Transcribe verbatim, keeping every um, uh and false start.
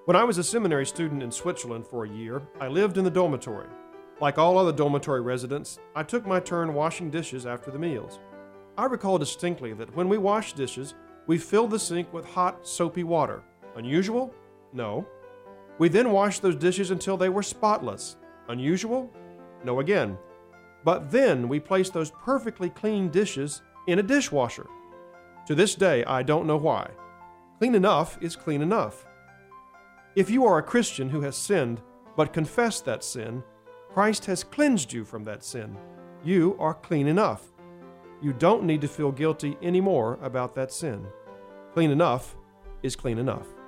When I was a seminary student in Switzerland for a year, I lived in the dormitory. Like all other dormitory residents, I took my turn washing dishes after the meals. I recall distinctly that when we washed dishes, we filled the sink with hot, soapy water. Unusual? No. We then washed those dishes until they were spotless. Unusual? No again. But then we placed those perfectly clean dishes in a dishwasher. To this day, I don't know why. Clean enough is clean enough. If you are a Christian who has sinned, but confessed that sin, Christ has cleansed you from that sin. You are clean enough. You don't need to feel guilty anymore about that sin. Clean enough is clean enough.